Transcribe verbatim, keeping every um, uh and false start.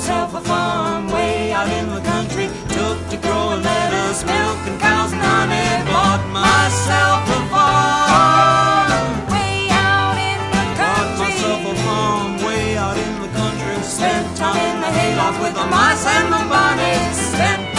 myself a farm way out in the country. Took to growing lettuce, milk, and cows and honey. Bought myself a farm way out in the country. Bought myself a farm way out in the country. Spent time in the hayloft with the mice and the bunnies. Spent